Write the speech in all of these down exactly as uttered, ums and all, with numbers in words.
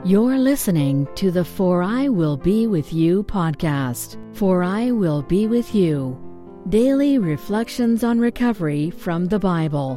You're listening to the For I Will Be With You podcast. For I Will Be With You. Daily reflections on recovery from the Bible.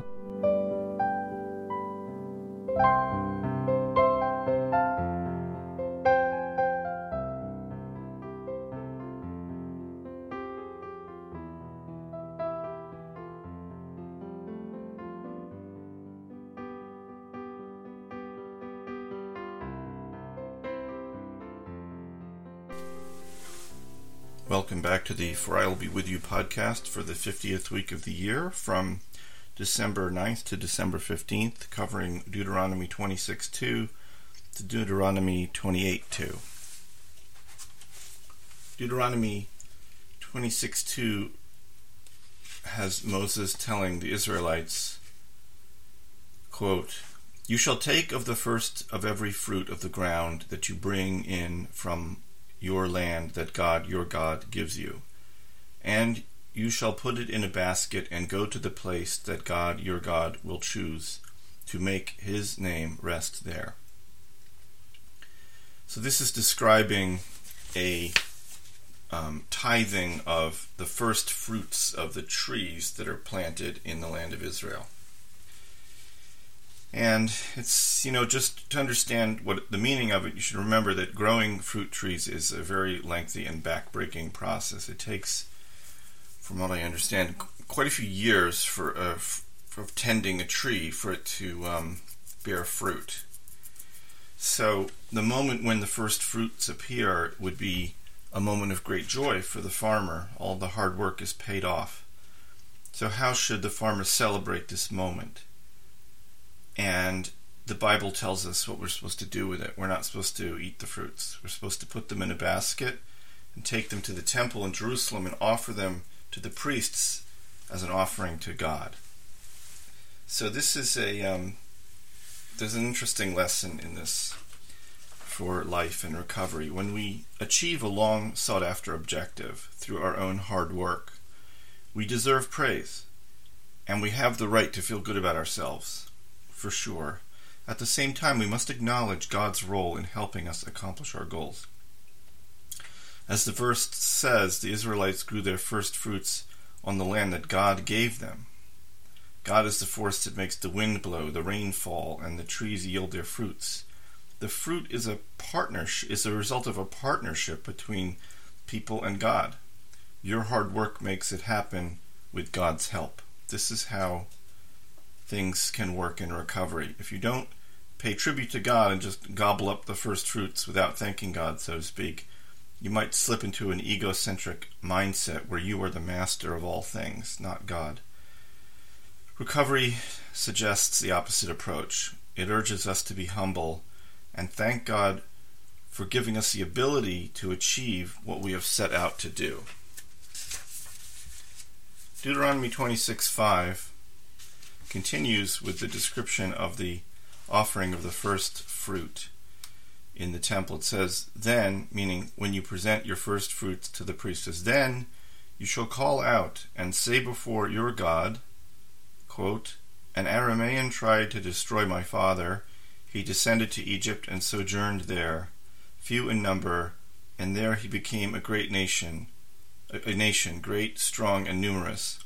Welcome back to the For I Will Be With You podcast for the fiftieth week of the year from December ninth to December fifteenth, covering Deuteronomy twenty-six two to Deuteronomy twenty-eight two. Deuteronomy twenty-six two has Moses telling the Israelites, quote, "You shall take of the first of every fruit of the ground that you bring in from your land that God your God gives you, and you shall put it in a basket and go to the place that God your God will choose to make his name rest there." So this is describing a um, tithing of the first fruits of the trees that are planted in the land of Israel. And it's, you know, just to understand what the meaning of it, you should remember that growing fruit trees is a very lengthy and back-breaking process. It takes, from what I understand, quite a few years for, uh, for tending a tree for it to um, bear fruit. So the moment when the first fruits appear would be a moment of great joy for the farmer. All the hard work is paid off. So how should the farmer celebrate this moment? And the Bible tells us what we're supposed to do with it. We're not supposed to eat the fruits. We're supposed to put them in a basket and take them to the temple in Jerusalem and offer them to the priests as an offering to God. So this is a, um, there's an interesting lesson in this for life and recovery. When we achieve a long sought after objective through our own hard work, we deserve praise, and we have the right to feel good about ourselves. For sure. At the same time, we must acknowledge God's role in helping us accomplish our goals. As the verse says, the Israelites grew their first fruits on the land that God gave them. God is the force that makes the wind blow, the rain fall, and the trees yield their fruits. The fruit is a partnership, is a result of a partnership between people and God. Your hard work makes it happen with God's help. This is how things can work in recovery. If you don't pay tribute to God and just gobble up the first fruits without thanking God, so to speak, you might slip into an egocentric mindset where you are the master of all things, not God. Recovery suggests the opposite approach. It urges us to be humble and thank God for giving us the ability to achieve what we have set out to do. Deuteronomy twenty-six five continues with the description of the offering of the first fruit in the temple. It says, "Then," meaning when you present your first fruits to the priest, says, "Then you shall call out and say before your God," quote, "An Aramean tried to destroy my father. He descended to Egypt and sojourned there, few in number, and there he became a great nation, a, a nation great, strong, and numerous."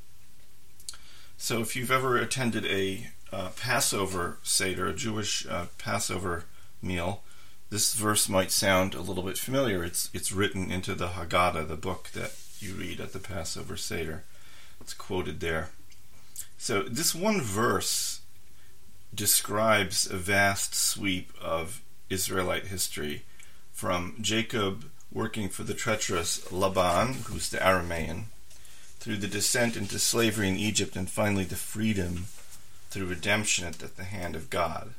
So if you've ever attended a uh, Passover Seder, a Jewish uh, Passover meal, this verse might sound a little bit familiar. It's it's written into the Haggadah, the book that you read at the Passover Seder. It's quoted there. So this one verse describes a vast sweep of Israelite history, from Jacob working for the treacherous Laban, who's the Aramean, through the descent into slavery in Egypt, and finally the freedom through redemption at the hand of God.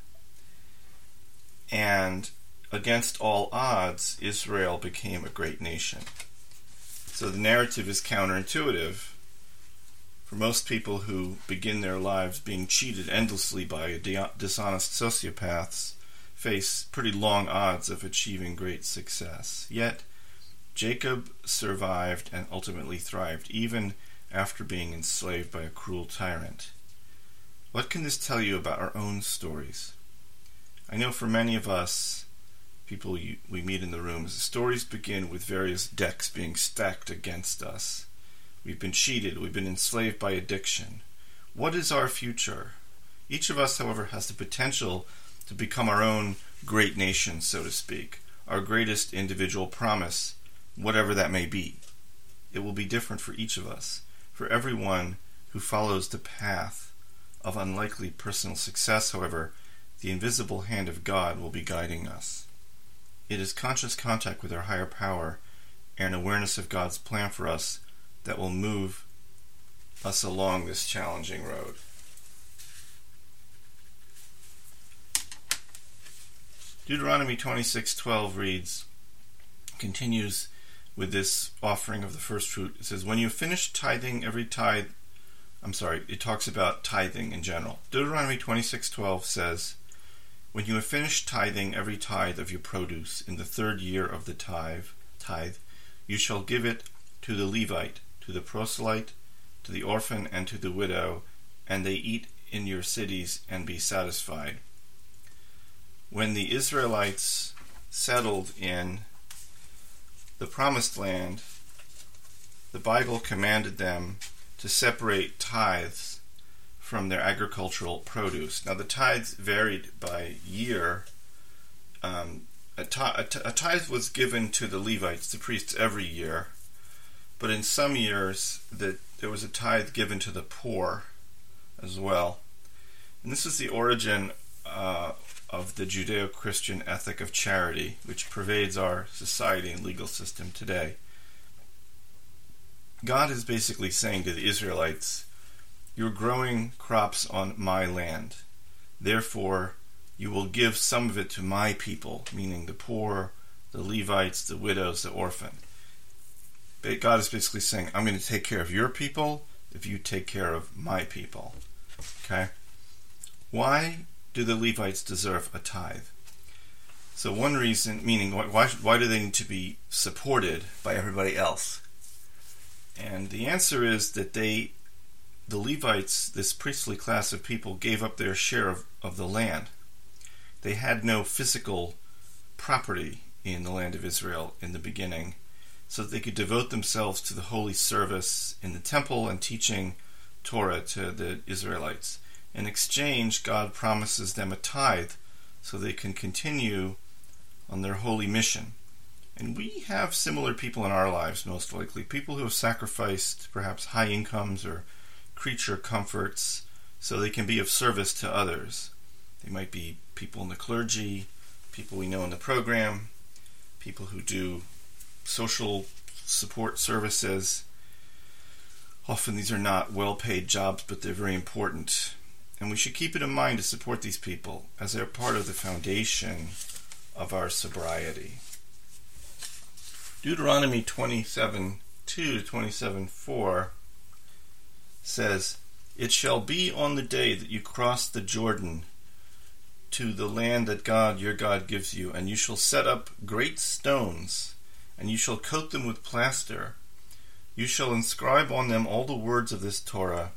And against all odds, Israel became a great nation. So the narrative is counterintuitive. For most people who begin their lives being cheated endlessly by dishonest sociopaths face pretty long odds of achieving great success. Yet, Jacob survived and ultimately thrived, even after being enslaved by a cruel tyrant. What can this tell you about our own stories? I know for many of us, people you, we meet in the rooms. The stories begin with various decks being stacked against us. We've been cheated. We've been enslaved by addiction. What is our future? Each of us, however, has the potential to become our own great nation, so to speak, our greatest individual promise, whatever that may be. It will be different for each of us, for everyone who follows the path of unlikely personal success. However, the invisible hand of God will be guiding us. It is conscious contact with our higher power and awareness of God's plan for us that will move us along this challenging road. Deuteronomy twenty-six twelve reads, continues with this offering of the first fruit. It says, when you finish tithing every tithe, I'm sorry, it talks about tithing in general. Deuteronomy twenty-six twelve says, when you have finished tithing every tithe of your produce in the third year of the tithe, tithe, you shall give it to the Levite, to the proselyte, to the orphan, and to the widow, and they eat in your cities and be satisfied. When the Israelites settled in the Promised Land, the Bible commanded them to separate tithes from their agricultural produce. Now, the tithes varied by year. Um, a, t- a, t- a tithe was given to the Levites, the priests, every year, but in some years that there was a tithe given to the poor as well. And this is the origin uh, of the Judeo-Christian ethic of charity, which pervades our society and legal system today. God is basically saying to the Israelites, you're growing crops on my land. Therefore, you will give some of it to my people, meaning the poor, the Levites, the widows, the orphan. But God is basically saying, I'm going to take care of your people if you take care of my people. Okay? Why do the Levites deserve a tithe? So one reason, meaning why, why do they need to be supported by everybody else? And the answer is that they, the Levites, this priestly class of people, gave up their share of, of the land. They had no physical property in the land of Israel in the beginning, so that they could devote themselves to the holy service in the temple and teaching Torah to the Israelites. In exchange, God promises them a tithe so they can continue on their holy mission. And we have similar people in our lives, most likely. People who have sacrificed perhaps high incomes or creature comforts so they can be of service to others. They might be people in the clergy, people we know in the program, people who do social support services. Often these are not well-paid jobs, but they're very important. And we should keep it in mind to support these people as they're part of the foundation of our sobriety. Deuteronomy twenty-seven two to twenty-seven four says, it shall be on the day that you cross the Jordan to the land that God your God gives you, and you shall set up great stones, and you shall coat them with plaster. You shall inscribe on them all the words of this Torah,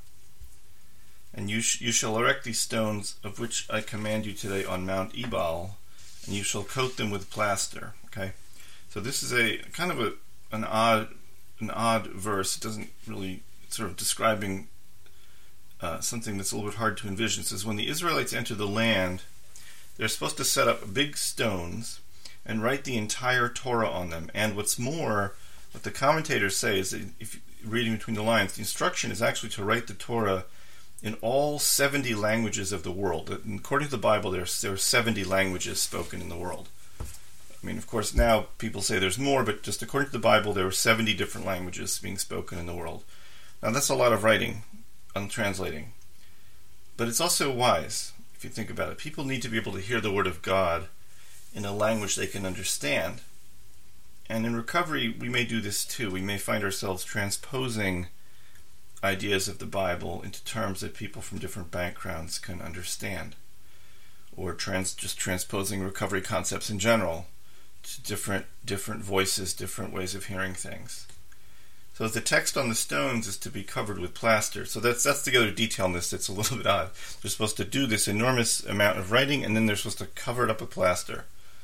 and you, sh- you shall erect these stones of which I command you today on Mount Ebal, and you shall coat them with plaster. Okay, so this is a kind of a an odd an odd verse. It doesn't really sort of describing uh, something that's a little bit hard to envision. It says when the Israelites enter the land, they're supposed to set up big stones and write the entire Torah on them. And what's more, what the commentators say is that if you're reading between the lines, the instruction is actually to write the Torah in all seventy languages of the world. And according to the Bible, there's, there are seventy languages spoken in the world. I mean, of course, now people say there's more, but just according to the Bible, there were seventy different languages being spoken in the world. Now, that's a lot of writing and translating. But it's also wise, if you think about it. People need to be able to hear the Word of God in a language they can understand. And in recovery, we may do this too. We may find ourselves transposing ideas of the Bible into terms that people from different backgrounds can understand. Or trans, just transposing recovery concepts in general to different different voices, different ways of hearing things. So the text on the stones is to be covered with plaster. So that's that's the other detail in this that's a little bit odd. They're supposed to do this enormous amount of writing, and then they're supposed to cover it up with plaster.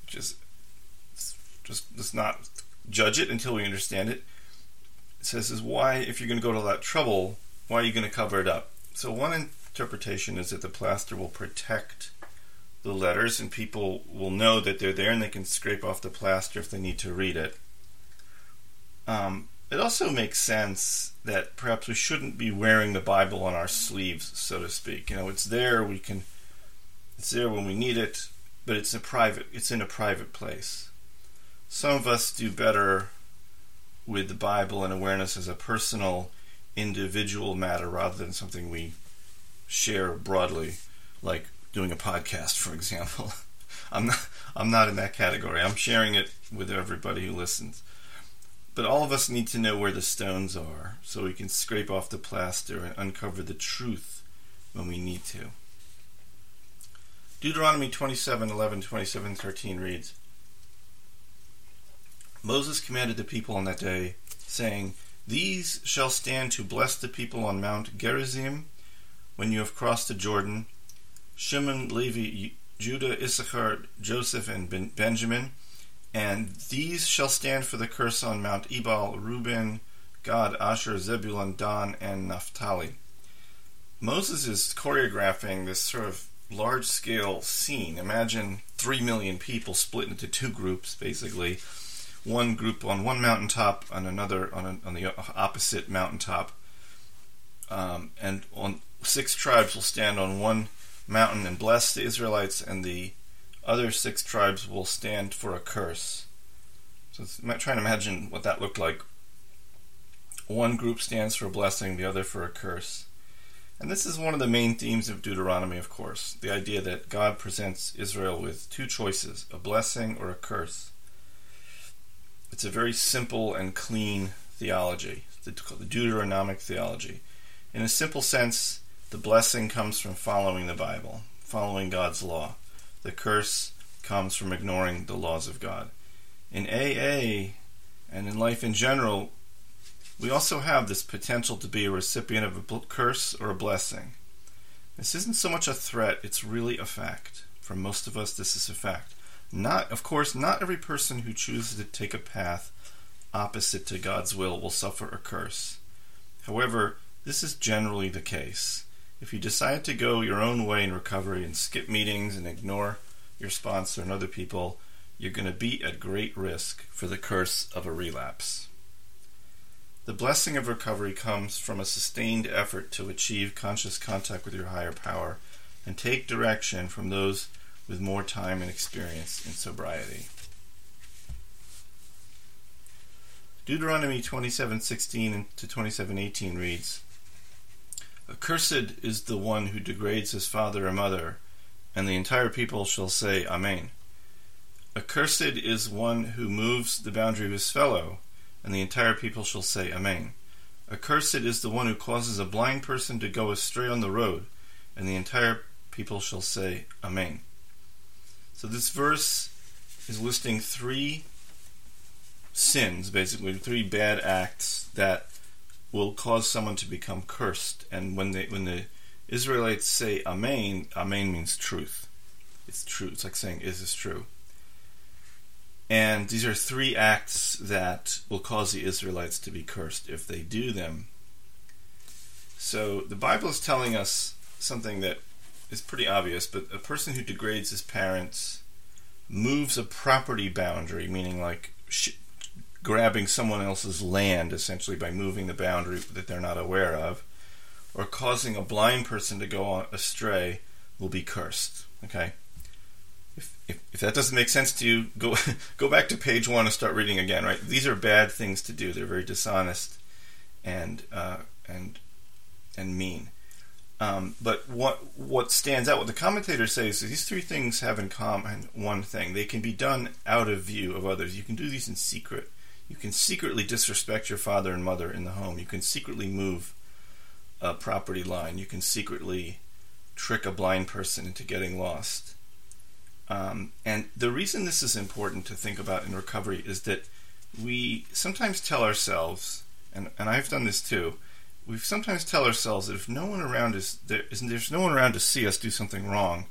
just just let's not judge it until we understand it. It says is why, if you're going to go to all that trouble, why are you going to cover it up? So one interpretation is that the plaster will protect the letters, and people will know that they're there, and they can scrape off the plaster if they need to read it. Um, it also makes sense that perhaps we shouldn't be wearing the Bible on our sleeves, so to speak. You know, it's there. We can. It's there when we need it, but it's a private. It's in a private place. Some of us do better with the Bible and awareness as a personal, individual matter rather than something we share broadly, like doing a podcast, for example. I'm not. I'm not in that category. I'm sharing it with everybody who listens. But all of us need to know where the stones are, so we can scrape off the plaster and uncover the truth when we need to. Deuteronomy twenty-seven eleven, twenty-seven thirteen reads, Moses commanded the people on that day, saying, These shall stand to bless the people on Mount Gerizim when you have crossed the Jordan, Shimon, Levi, Judah, Issachar, Joseph, and ben- Benjamin. And these shall stand for the curse on Mount Ebal, Reuben, Gad, Asher, Zebulun, Dan, and Naphtali. Moses is choreographing this sort of large-scale scene. Imagine three million people split into two groups, basically. One group on one mountaintop, and another on, a, on the opposite mountaintop. Um, and on six tribes will stand on one mountain and bless the Israelites, and the other six tribes will stand for a curse. So it's, trying to imagine what that looked like. One group stands for a blessing, the other for a curse. And this is one of the main themes of Deuteronomy, of course. The idea that God presents Israel with two choices, a blessing or a curse. It's a very simple and clean theology, the Deuteronomic theology. In a simple sense, the blessing comes from following the Bible, following God's law. The curse comes from ignoring the laws of God. In A A and in life in general, we also have this potential to be a recipient of a curse or a blessing. This isn't so much a threat, it's really a fact. For most of us, this is a fact. Not, of course, not every person who chooses to take a path opposite to God's will will suffer a curse. However, this is generally the case. If you decide to go your own way in recovery and skip meetings and ignore your sponsor and other people, you're going to be at great risk for the curse of a relapse. The blessing of recovery comes from a sustained effort to achieve conscious contact with your higher power and take direction from those with more time and experience in sobriety. Deuteronomy twenty-seven sixteen to twenty-seven eighteen reads, Accursed is the one who degrades his father or mother, and the entire people shall say, Amen. Accursed is one who moves the boundary of his fellow, and the entire people shall say, Amen. Accursed is the one who causes a blind person to go astray on the road, and the entire people shall say, Amen. So this verse is listing three sins, basically, three bad acts that will cause someone to become cursed. And when they when the Israelites say Amen, Amen means truth. It's true. It's like saying, is this true? And these are three acts that will cause the Israelites to be cursed if they do them. So the Bible is telling us something that is pretty obvious, but a person who degrades his parents, moves a property boundary, meaning like sh- grabbing someone else's land, essentially, by moving the boundary that they're not aware of, or causing a blind person to go astray, will be cursed. Okay? If, if if that doesn't make sense to you, go go back to page one and start reading again. Right? These are bad things to do. They're very dishonest and uh, and and mean. Um, but what what stands out, what the commentators say, is that these three things have in common one thing: they can be done out of view of others. You can do these in secret. You can secretly disrespect your father and mother in the home. You can secretly move a property line. You can secretly trick a blind person into getting lost. Um, and the reason this is important to think about in recovery is that we sometimes tell ourselves, and, and I've done this too, we sometimes tell ourselves that if no one around us, there isn't, there's no one around to see us do something wrong,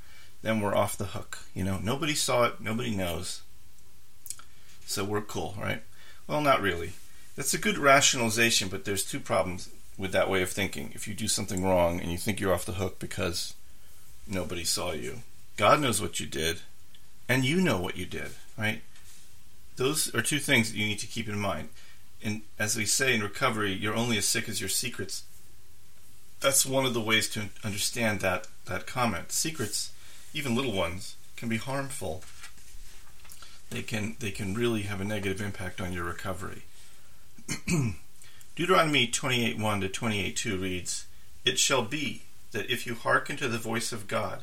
then we're off the hook. You know, nobody saw it, nobody knows, so we're cool, right? Well, not really. That's a good rationalization, but there's two problems with that way of thinking. If you do something wrong and you think you're off the hook because nobody saw you, God knows what you did, and you know what you did, right? Those are two things that you need to keep in mind. And as we say in recovery, you're only as sick as your secrets. That's one of the ways to understand that, that comment. Secrets, even little ones, can be harmful. They can they can really have a negative impact on your recovery. Deuteronomy twenty-eight one to twenty-eight two reads, "It shall be that if you hearken to the voice of God,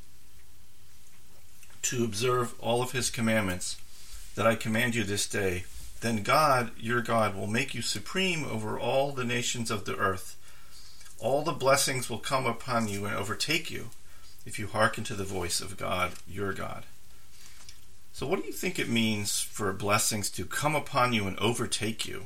to observe all of his commandments that I command you this day, then God, your God, will make you supreme over all the nations of the earth. All the blessings will come upon you and overtake you if you hearken to the voice of God, your God." So what do you think it means for blessings to come upon you and overtake you?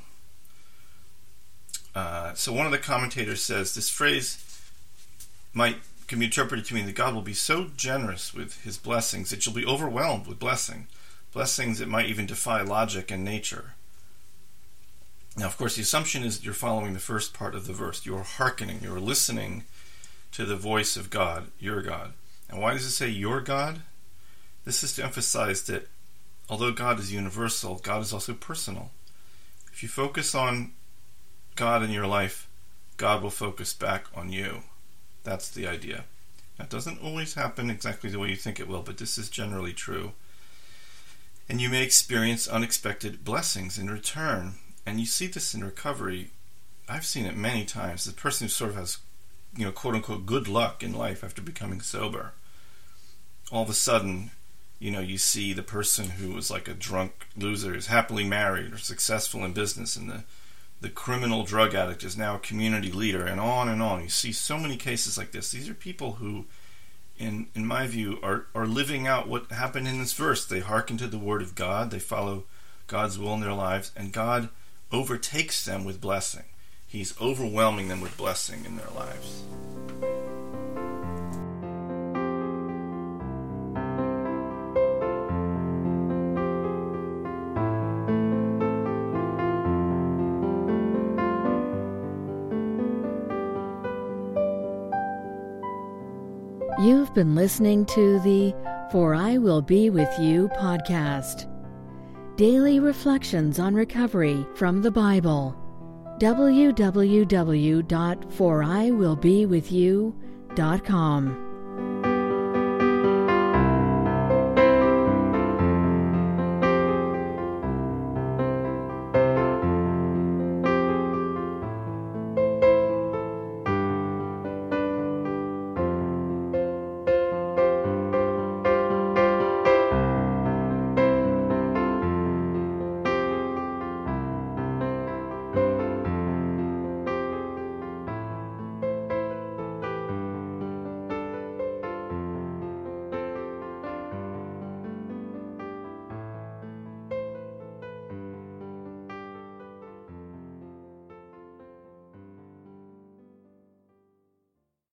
Uh, so one of the commentators says this phrase might can be interpreted to mean that God will be so generous with his blessings that you'll be overwhelmed with blessing. Blessings that might even defy logic and nature. Now, of course, the assumption is that you're following the first part of the verse. You're hearkening, you're listening to the voice of God, your God. And why does it say your God? This is to emphasize that although God is universal, God is also personal. If you focus on God in your life, God will focus back on you. That's the idea. That doesn't always happen exactly the way you think it will, but this is generally true. And you may experience unexpected blessings in return. And you see this in recovery. I've seen it many times. The person who sort of has, you know, quote-unquote good luck in life after becoming sober. All of a sudden, you know, you see the person who was like a drunk loser is happily married or successful in business, and the The criminal drug addict is now a community leader, and on and on. You see so many cases like this. These are people who, in in my view, are, are living out what happened in this verse. They hearken to the word of God. They follow God's will in their lives, and God overtakes them with blessing. He's overwhelming them with blessing in their lives. You've been listening to the For I Will Be With You podcast. Daily reflections on recovery from the Bible. w w w dot for i will be with you dot com